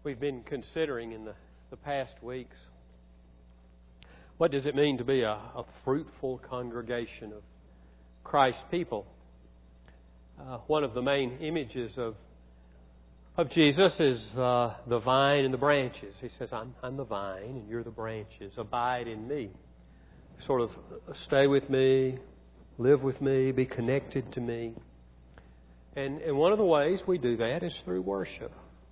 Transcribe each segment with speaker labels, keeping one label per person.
Speaker 1: We've been considering in the past weeks, what does it mean to be a fruitful congregation of Christ's people? One of the main images of Jesus is the vine and the branches. He says, I'm the vine and you're the branches. Abide in me. Sort of stay with me, live with me, be connected to me. And one of the ways we do that is through worship.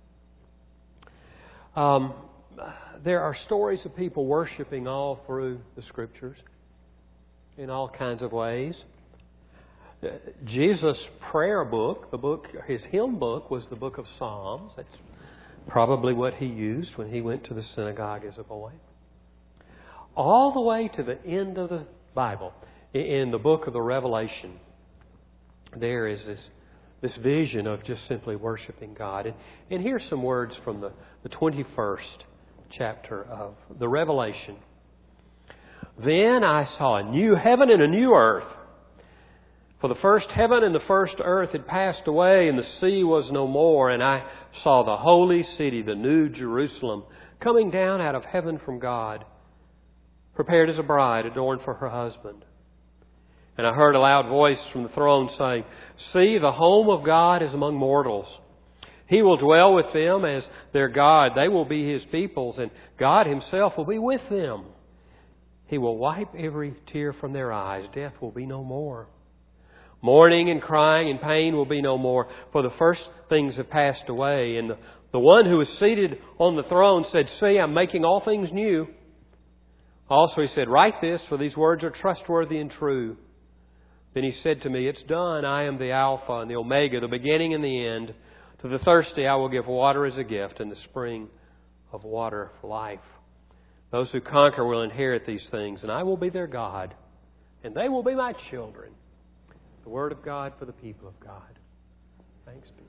Speaker 1: There are stories of people worshiping all through the Scriptures in all kinds of ways. Jesus' prayer book, his hymn book, was the book of Psalms. That's probably what he used when he went to the synagogue as a boy. All the way to the end of the Bible, in the book of the Revelation, there is this vision of just simply worshiping God. And here's some words from the 21st chapter of the Revelation. Then I saw a new heaven and a new earth. For the first heaven and the first earth had passed away, and the sea was no more. And I saw the holy city, the new Jerusalem, coming down out of heaven from God, prepared as a bride adorned for her husband. And I heard a loud voice from the throne saying, See, the home of God is among mortals. He will dwell with them as their God. They will be His peoples, and God Himself will be with them. He will wipe every tear from their eyes. Death will be no more. Mourning and crying and pain will be no more, for the first things have passed away. And the one who was seated on the throne said, See, I'm making all things new. Also He said, Write this, for these words are trustworthy and true. Then He said to me, It's done. I am the Alpha and the Omega, the beginning and the end. To the thirsty I will give water as a gift, and the spring of water for life. Those who conquer will inherit these things, and I will be their God, and they will be my children. The Word of God for the people of God. Thanks be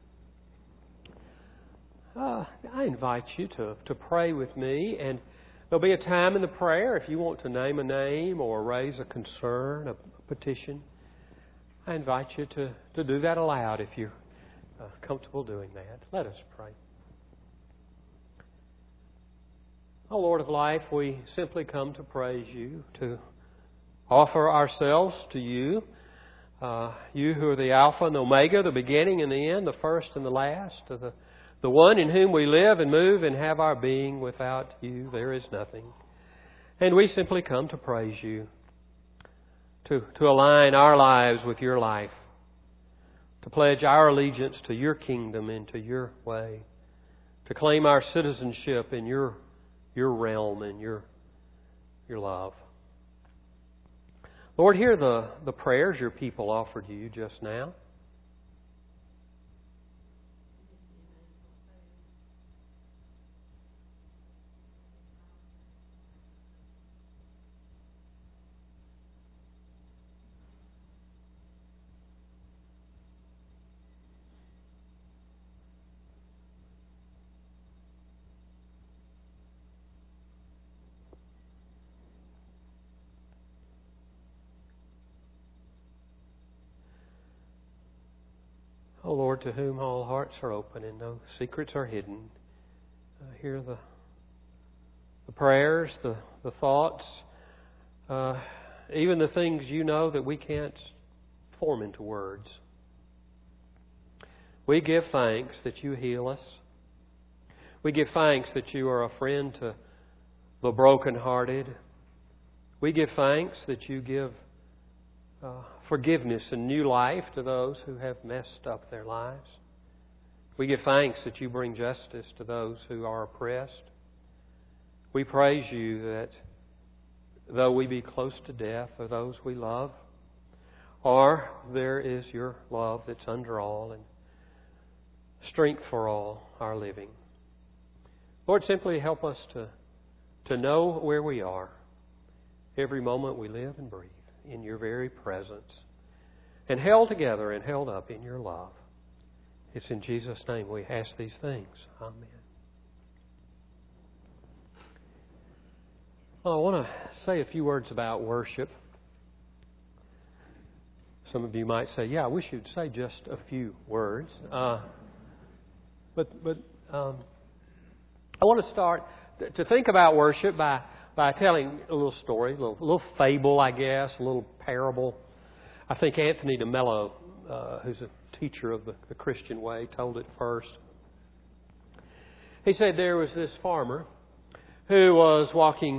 Speaker 1: to God. I invite you to pray with me, and there'll be a time in the prayer if you want to name a name or raise a concern, a petition. I invite you to do that aloud if you're comfortable doing that. Let us pray. Oh, Lord of life, we simply come to praise You, to offer ourselves to You. You who are the Alpha and the Omega, the beginning and the end, the first and the last, the one in whom we live and move and have our being. Without You, there is nothing. And we simply come to praise You, to align our lives with Your life, to pledge our allegiance to Your kingdom and to Your way, to claim our citizenship in Your realm and Your love. Lord, hear the prayers Your people offered You just now. O Lord, to whom all hearts are open and no secrets are hidden, hear the prayers, the thoughts, even the things You know that we can't form into words. We give thanks that You heal us. We give thanks that You are a friend to the brokenhearted. We give thanks that You give forgiveness and new life to those who have messed up their lives. We give thanks that You bring justice to those who are oppressed. We praise You that though we be close to death of those we love, or there is Your love that's under all and strength for all our living. Lord, simply help us to know where we are every moment we live and breathe in Your very presence, and held together and held up in Your love. It's in Jesus' name we ask these things. Amen. Well, I want to say a few words about worship. Some of you might say, I wish you'd say just a few words. But I want to start to think about worship by telling a little story, a little fable, I guess, a little parable. I think Anthony DeMello, who's a teacher of the Christian way, told it first. He said there was this farmer who was walking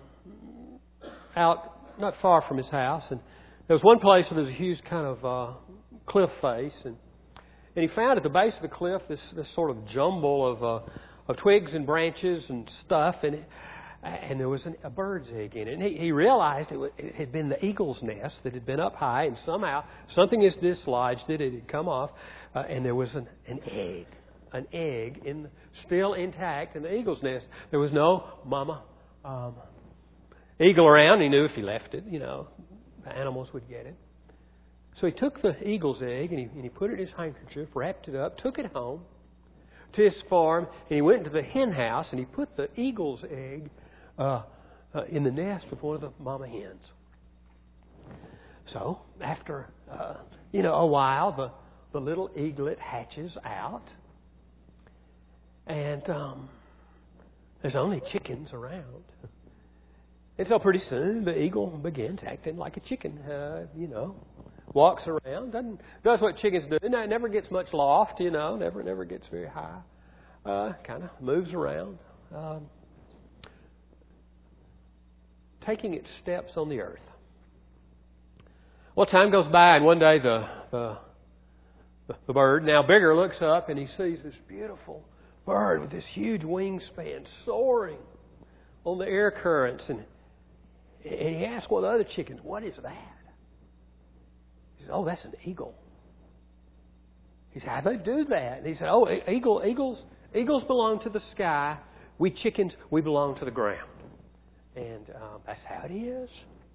Speaker 1: out not far from his house, and there was one place where there was a huge kind of cliff face, and he found at the base of the cliff this sort of jumble of twigs and branches and stuff, and there was a bird's egg in it. And he realized it had been the eagle's nest that had been up high, and somehow something has dislodged it. It had come off, and there was an egg still intact in the eagle's nest. There was no mama eagle around. He knew if he left it, the animals would get it. So he took the eagle's egg and he put it in his handkerchief, wrapped it up, took it home to his farm, and he went to the hen house and he put the eagle's egg in the nest of one of the mama hens. So after a while, the little eaglet hatches out, and there's only chickens around. And so pretty soon the eagle begins acting like a chicken, walks around, does what chickens do. It never gets much loft, never gets very high. Kind of moves around, taking its steps on the earth. Well, time goes by, and one day the bird, now bigger, looks up and he sees this beautiful bird with this huge wingspan soaring on the air currents, and he asks one of the other chickens, "What is that?" He says, "Oh, that's an eagle." He said, "How do they do that?" And he said, "Oh, eagles belong to the sky. We chickens, we belong to the ground." And that's how it is.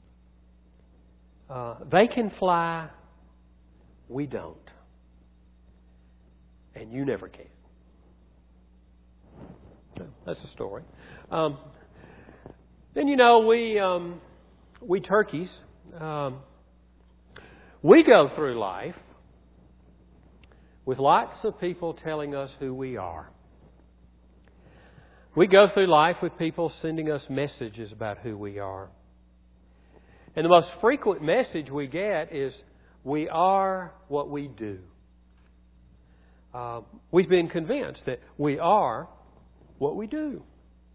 Speaker 1: They can fly. We don't. And you never can. That's the story. Then we turkeys, we go through life with lots of people telling us who we are. We go through life with people sending us messages about who we are. And the most frequent message we get is, we are what we do. We've been convinced that we are what we do.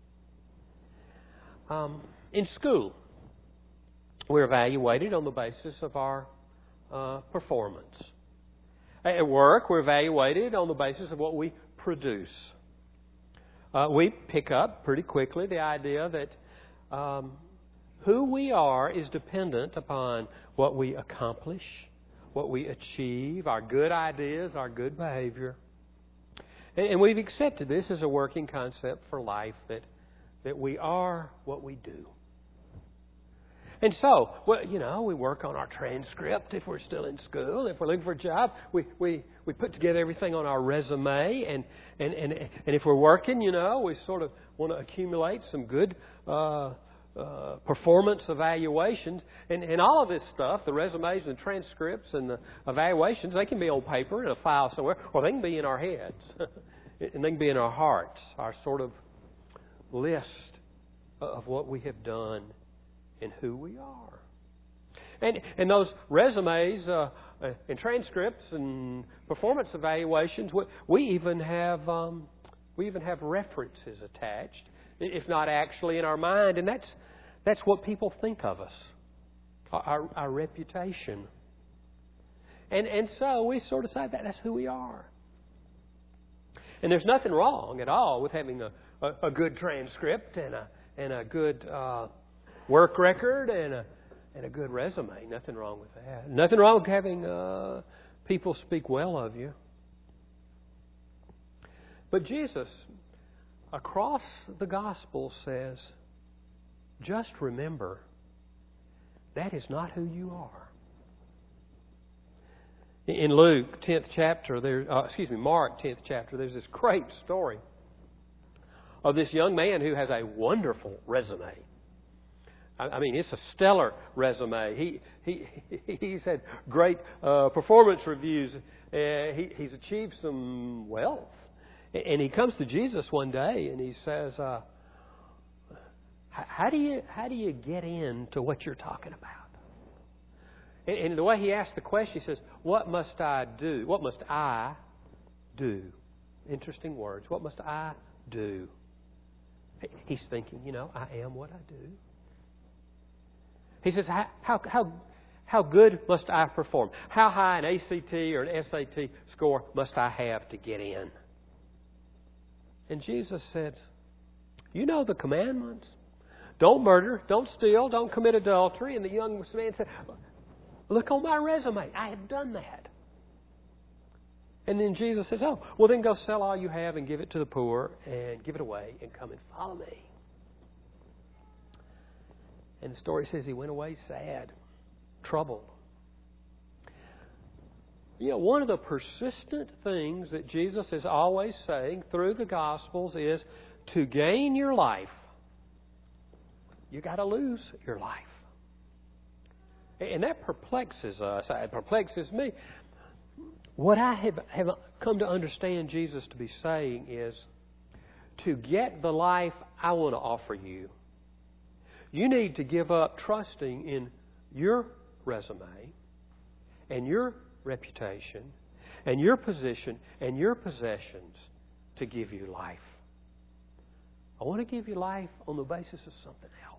Speaker 1: In school, we're evaluated on the basis of our performance. At work, we're evaluated on the basis of what we produce. We pick up pretty quickly the idea that who we are is dependent upon what we accomplish, what we achieve, our good ideas, our good behavior. And we've accepted this as a working concept for life, that we are what we do. And so, we work on our transcript if we're still in school. If we're looking for a job, we put together everything on our resume. And if we're working, we sort of want to accumulate some good performance evaluations. And all of this stuff, the resumes and transcripts and the evaluations, they can be on paper in a file somewhere, or they can be in our heads. And they can be in our hearts, our sort of list of what we have done and who we are. And those resumes and transcripts and performance evaluations, we even have references attached, if not actually in our mind, and that's what people think of us, our reputation. And so we sort of say that's who we are. And there's nothing wrong at all with having a good transcript and a good work record and a good resume. Nothing wrong with that. Nothing wrong with having people speak well of you. But Jesus, across the gospel, says, just remember, that is not who you are. In Luke 10th chapter, Mark 10th chapter, there's this great story of this young man who has a wonderful resume. I mean, it's a stellar resume. He's had great performance reviews. He's achieved some wealth. And he comes to Jesus one day and he says, how do you get into what you're talking about? And the way he asks the question, he says, what must I do? What must I do? Interesting words. What must I do? He's thinking, I am what I do. He says, how good must I perform? How high an ACT or an SAT score must I have to get in? And Jesus said, you know the commandments. Don't murder, don't steal, don't commit adultery. And the young man said, look on my resume. I have done that. And then Jesus says, oh, well then go sell all you have and give it to the poor and give it away and come and follow me. And the story says he went away sad, troubled. One of the persistent things that Jesus is always saying through the Gospels is to gain your life, you got to lose your life. And that perplexes us. It perplexes me. What I have come to understand Jesus to be saying is, to get the life I want to offer you, you need to give up trusting in your resume and your reputation and your position and your possessions to give you life. I want to give you life on the basis of something else.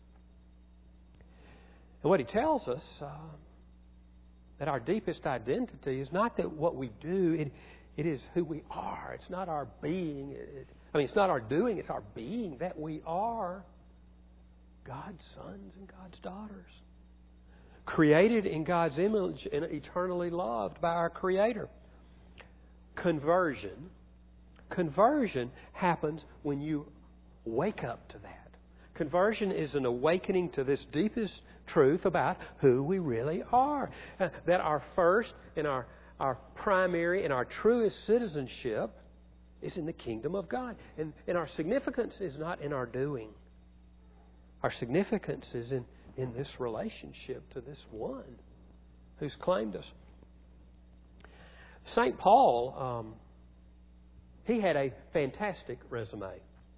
Speaker 1: And what he tells us, that our deepest identity is not that what we do, it is who we are. It's not our being. It's not our doing, it's our being, that we are God's sons and God's daughters. Created in God's image and eternally loved by our Creator. Conversion happens when you wake up to that. Conversion is an awakening to this deepest truth about who we really are. That our first and our primary and our truest citizenship is in the kingdom of God. And our significance is not in our doing. Our significance is in this relationship to this one who's claimed us. St. Paul, he had a fantastic resume.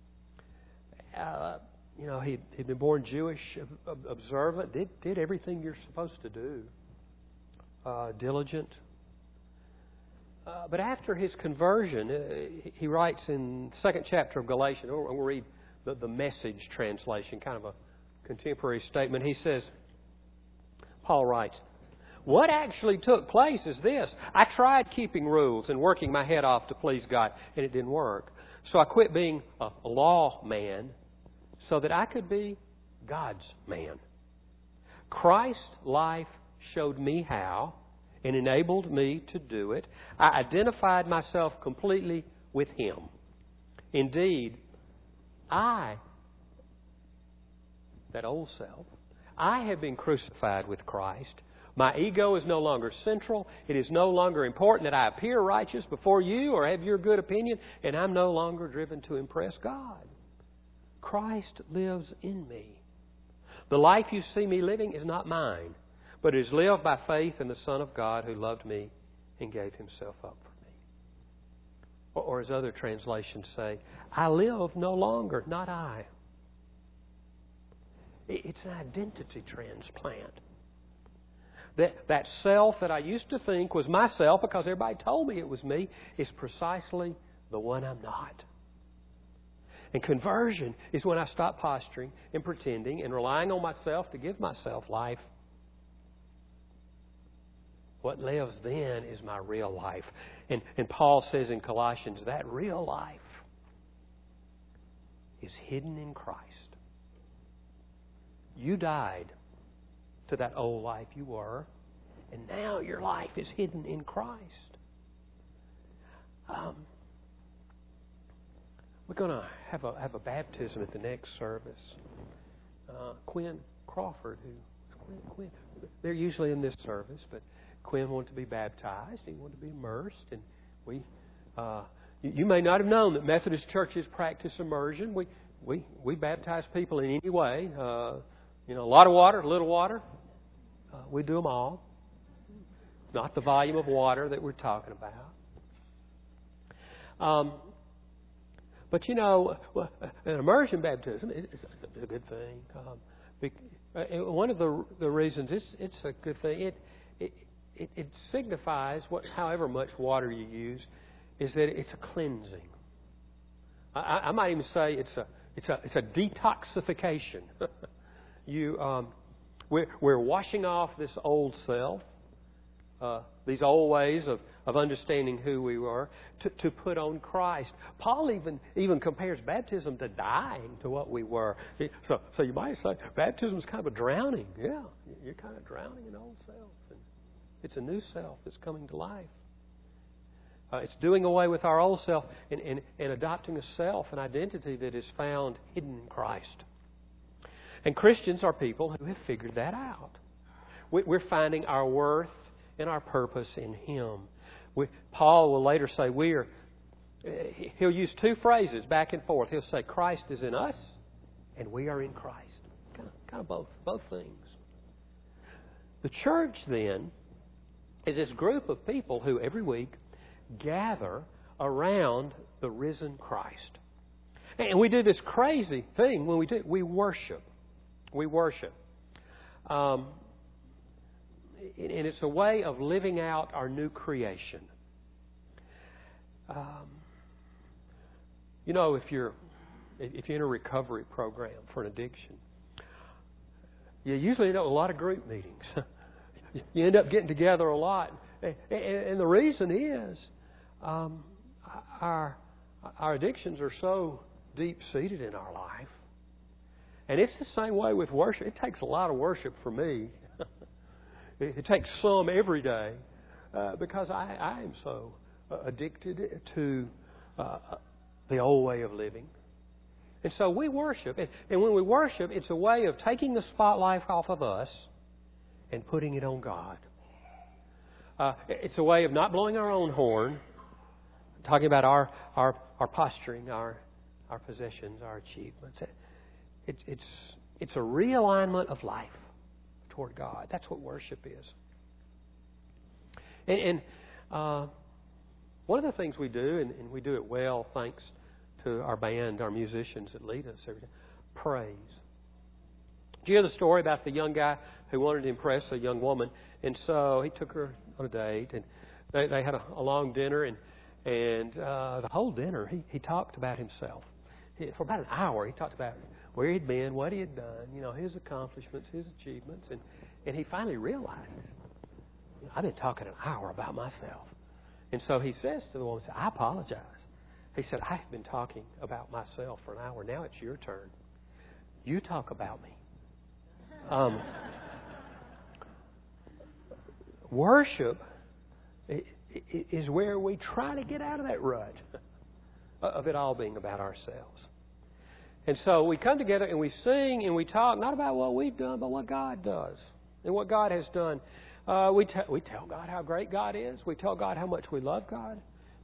Speaker 1: He'd been born Jewish, observant, did everything you're supposed to do, diligent. But after his conversion, he writes in the 2nd chapter of Galatians, we'll read the Message translation, kind of a contemporary statement. He says, Paul writes, what actually took place is this. I tried keeping rules and working my head off to please God, and it didn't work. So I quit being a law man so that I could be God's man. Christ's life showed me how and enabled me to do it. I identified myself completely with Him. Indeed, that old self, I have been crucified with Christ. My ego is no longer central. It is no longer important that I appear righteous before you or have your good opinion, and I'm no longer driven to impress God. Christ lives in me. The life you see me living is not mine, but is lived by faith in the Son of God who loved me and gave Himself up for me. Or as other translations say, I live no longer, not I. It's an identity transplant. That self that I used to think was myself because everybody told me it was me is precisely the one I'm not. And conversion is when I stop posturing and pretending and relying on myself to give myself life. What lives then is my real life. And Paul says in Colossians, that real life is hidden in Christ. You died to that old life you were, and now your life is hidden in Christ. We're going to have a baptism at the next service. Quinn Crawford, Quinn, they're usually in this service, but Quinn wanted to be baptized. He wanted to be immersed, and you may not have known that Methodist churches practice immersion. We baptize people in any way. A lot of water, little water. We do them all. Not the volume of water that we're talking about. But you know, an immersion baptism is a good thing. One of the reasons it's a good thing, it signifies however much water you use, is that it's a cleansing. I might even say it's a detoxification. We're washing off this old self, these old ways of understanding who we were, to put on Christ. Paul even compares baptism to dying to what we were. So you might say baptism is kind of a drowning. Yeah, you're kind of drowning an old self. And it's a new self that's coming to life. It's doing away with our old self and adopting a self, an identity that is found hidden in Christ. And Christians are people who have figured that out. We're finding our worth and our purpose in Him. Paul will later say he'll use two phrases back and forth. He'll say Christ is in us and we are in Christ. Kind of both things. The church then is this group of people who every week gather around the risen Christ. And we do this crazy thing when we worship. We worship. And it's a way of living out our new creation. You know, if you're in a recovery program for an addiction, you usually end up with a lot of group meetings. You end up getting together a lot. And the reason is our addictions are so deep-seated in our life. And it's the same way with worship. It takes a lot of worship for me. It takes some every day because I am so addicted to the old way of living. And so we worship. And when we worship, it's a way of taking the spotlight off of us and putting it on God. It's a way of not blowing our own horn, talking about our posturing, our possessions, our achievements. It's a realignment of life toward God. That's what worship is. And one of the things we do, and we do it well thanks to our band, our musicians that lead us every day, praise. Do you hear the story about the young guy who wanted to impress a young woman? And so he took her on a date, and they had a long dinner, and the whole dinner he talked about himself. For about an hour, he talked about where he'd been, what he had done, his accomplishments, his achievements, and he finally realized, I've been talking an hour about myself. And so he says to the woman, I apologize. He said, I have been talking about myself for an hour. Now it's your turn. You talk about me. Worship is where we try to get out of that rut of it all being about ourselves. And so we come together and we sing and we talk, not about what we've done, but what God does and what God has done. We tell God how great God is. We tell God how much we love God.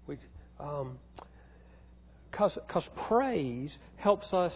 Speaker 1: Because praise helps us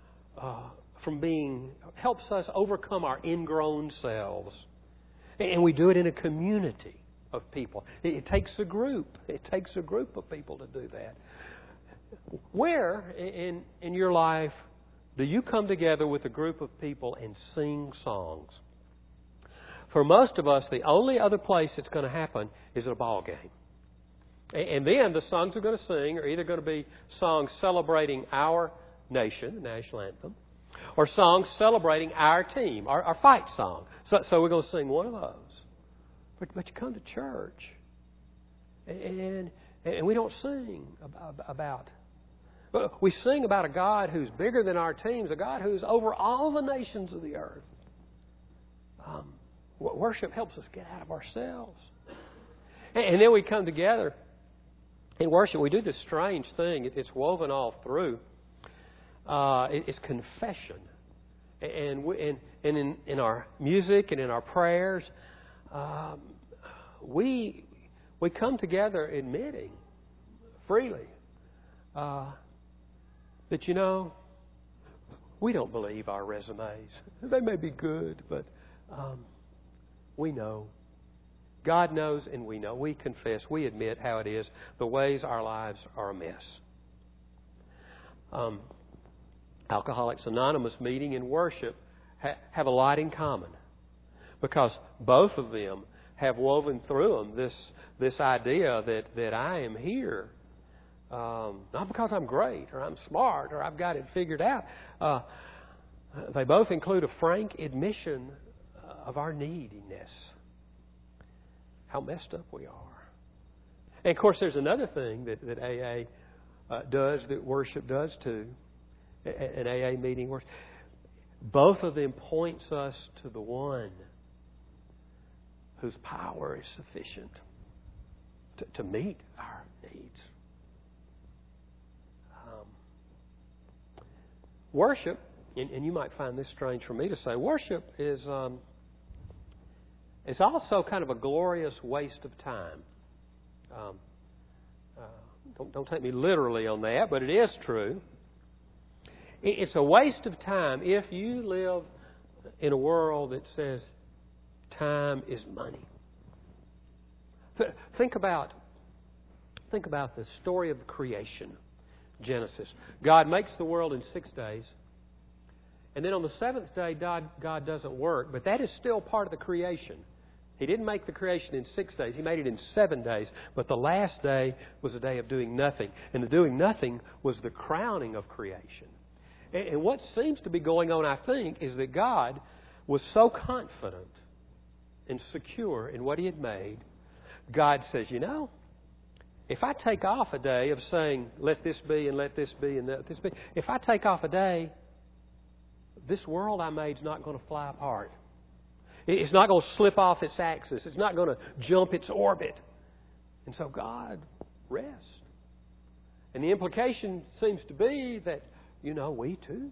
Speaker 1: helps us overcome our ingrown selves. And we do it in a community of people. It takes a group. It takes a group of people to do that. Where in your life do you come together with a group of people and sing songs? For most of us, the only other place it's going to happen is at a ball game. And then the songs we're going to sing are either going to be songs celebrating our nation, the national anthem, or songs celebrating our team, our fight song. So we're going to sing one of those. But you come to church, and we don't sing about. We sing about a God who's bigger than our teams, a God who's over all the nations of the earth. Worship helps us get out of ourselves. And then we come together in worship. We do this strange thing. It's woven all through. It's confession. And in our music and in our prayers, we come together admitting freely that, we don't believe our resumes. They may be good, but we know. God knows and we know. We confess. We admit how it is, the ways our lives are a mess. Alcoholics Anonymous meeting and worship have a lot in common, because both of them have woven through them this idea that I am here, not because I'm great or I'm smart or I've got it figured out. They both include a frank admission of our neediness, how messed up we are. And of course, there's another thing that AA does, that worship does too. An AA meeting worship. Both of them points us to the one whose power is sufficient to meet our needs. Worship, and you might find this strange for me to say, worship is also kind of a glorious waste of time. Don't take me literally on that, but it is true. It's a waste of time if you live in a world that says time is money. Think about the story of the creation, Genesis. God makes the world in 6 days. And then on the seventh day, God doesn't work. But that is still part of the creation. He didn't make the creation in 6 days. He made it in 7 days. But the last day was a day of doing nothing. And the doing nothing was the crowning of creation. And what seems to be going on, I think, is that God was so confident and secure in what He had made. God says, if I take off a day of saying, let this be and let this be and let this be, if I take off a day, this world I made is not going to fly apart. It's not going to slip off its axis. It's not going to jump its orbit. And so God rests. And the implication seems to be that, we too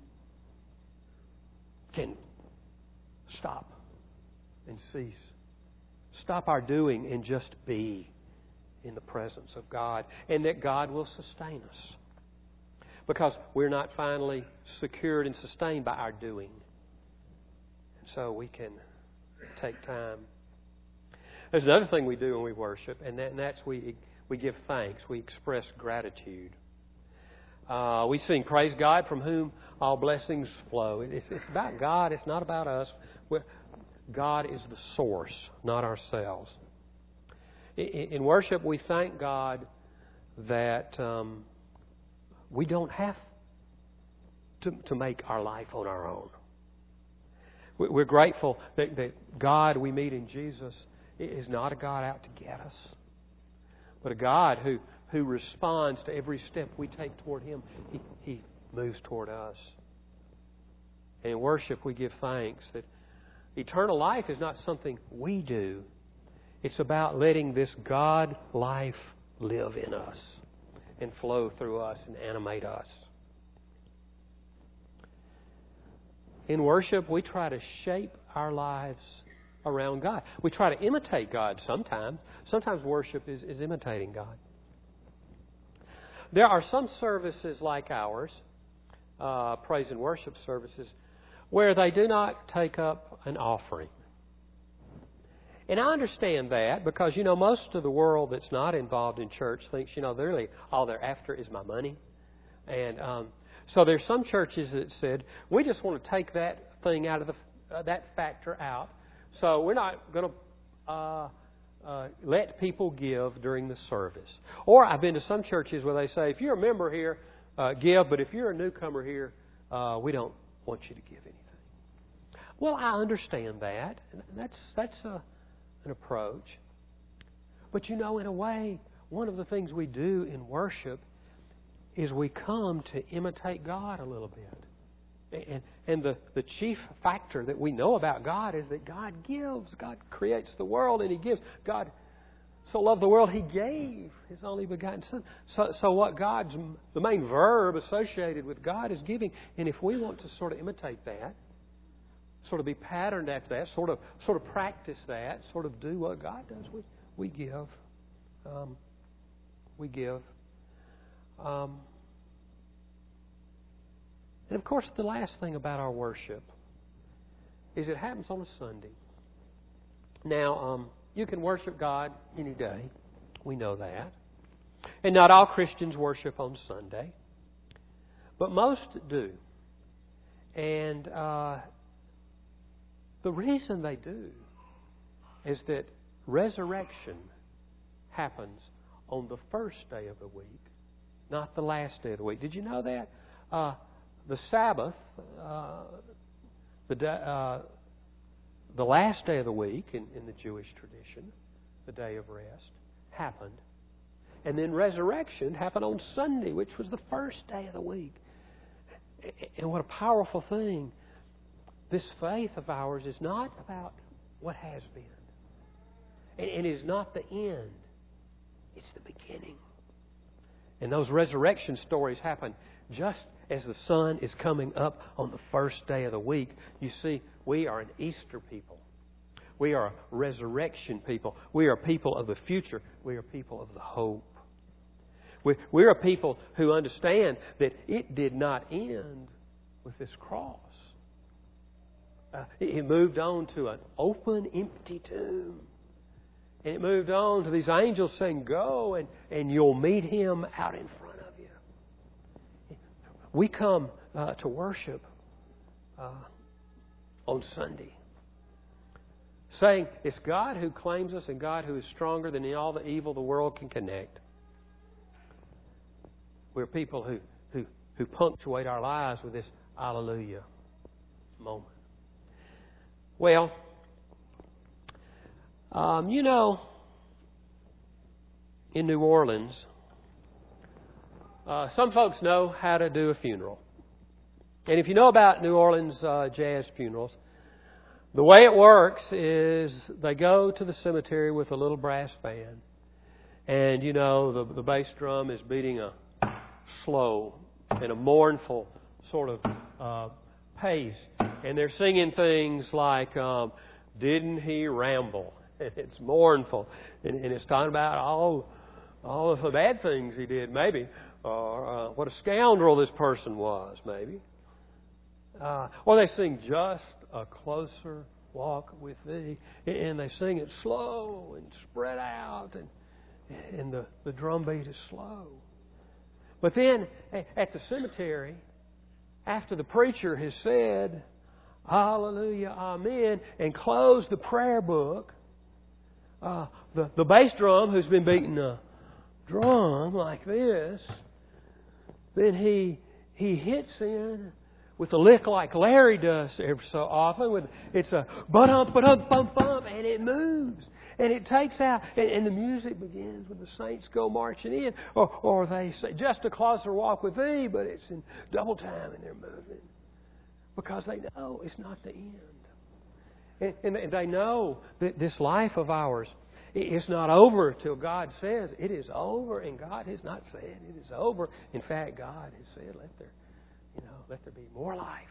Speaker 1: can stop and cease. Stop our doing and just be in the presence of God. And that God will sustain us. Because we're not finally secured and sustained by our doing. And so we can take time. There's another thing we do when we worship, and that's we give thanks. We express gratitude. We sing, praise God from whom all blessings flow. It's about God. It's not about us. God is the source, not ourselves. In worship, we thank God that we don't have to make our life on our own. We're grateful that God we meet in Jesus is not a God out to get us, but a God who responds to every step we take toward Him. He moves toward us. And in worship, we give thanks that eternal life is not something we do. It's about letting this God life live in us and flow through us and animate us. In worship, we try to shape our lives around God. We try to imitate God sometimes. Sometimes worship is imitating God. There are some services like ours, praise and worship services, where they do not take up an offering. And I understand that because, most of the world that's not involved in church thinks, really all they're after is my money. And so there's some churches that said, we just want to take that thing out of that factor out. So we're not going to let people give during the service. Or I've been to some churches where they say, if you're a member here, give. But if you're a newcomer here, we don't want you to give anything. Well, I understand that. That's an approach. But in a way, one of the things we do in worship is we come to imitate God a little bit. And the chief factor that we know about God is that God gives. God creates the world and He gives. God so loved the world, He gave His only begotten Son. So what the main verb associated with God is giving. And if we want to sort of imitate that, sort of be patterned after that, sort of practice that, sort of do what God does, we give. We give. And of course, the last thing about our worship is it happens on a Sunday. Now, you can worship God any day. We know that. And not all Christians worship on Sunday. but most do. And the reason they do is that resurrection happens on the first day of the week, not the last day of the week. Did you know that? The Sabbath, the last day of the week in the Jewish tradition, the day of rest, happened. And then resurrection happened on Sunday, which was the first day of the week. And what a powerful thing. This faith of ours is not about what has been. And is not the end. It's the beginning. And those resurrection stories happen just as the sun is coming up on the first day of the week. You see, we are an Easter people. We are a resurrection people. We are people of the future. We are people of the hope. We're a people who understand that it did not end with this cross. It moved on to an open, empty tomb. And it moved on to these angels saying, go and you'll meet Him out in front of you. We come to worship on Sunday, saying it's God who claims us and God who is stronger than all the evil the world can connect. We're people who punctuate our lives with this Alleluia moment. Well, in New Orleans, some folks know how to do a funeral. And if you know about New Orleans jazz funerals, the way it works is they go to the cemetery with a little brass band. And, the bass drum is beating a slow and a mournful sort of pace. And they're singing things like, Didn't He Ramble? And it's mournful. And it's talking about all of the bad things he did, maybe. Or what a scoundrel this person was, maybe. Or they sing Just a Closer Walk with Thee. And they sing it slow and spread out. And the drum beat is slow. But then at the cemetery, after the preacher has said, Hallelujah, Amen, and closed the prayer book, the bass drum, who's been beating a drum like this, then he hits in with a lick like Larry does every so often. It's a ba-dum, ba-dum, bum, bum, and it moves. And it takes out, and the music begins when the saints go marching in. Or they say, Just a Closer Walk with Thee, but it's in double time and they're moving. Because they know it's not the end. And they know that this life of ours is not over till God says it is over. And God has not said it is over. In fact, God has said, let there be more life.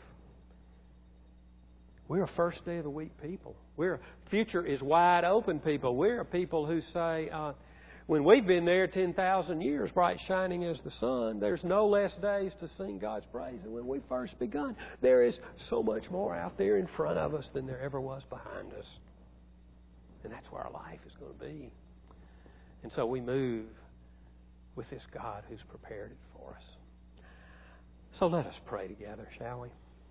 Speaker 1: We're a first day of the week people. We're a future is wide open people. We're a people who say, when we've been there 10,000 years, bright shining as the sun, there's no less days to sing God's praise than when we first begun. There is so much more out there in front of us than there ever was behind us. And that's where our life is going to be. And so we move with this God who's prepared it for us. So let us pray together, shall we?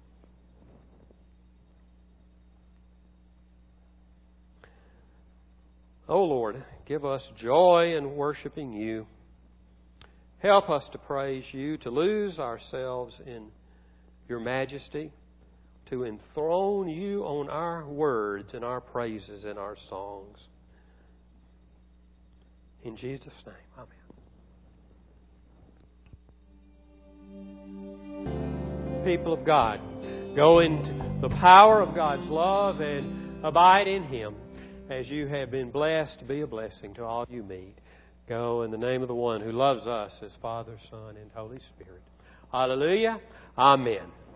Speaker 1: Oh Lord, give us joy in worshiping You. Help us to praise You, to lose ourselves in Your majesty, to enthrone You on our words and our praises and our songs. In Jesus' name, amen. People of God, go into the power of God's love and abide in Him. As you have been blessed, to be a blessing to all you meet. Go in the name of the one who loves us as Father, Son, and Holy Spirit. Hallelujah. Amen.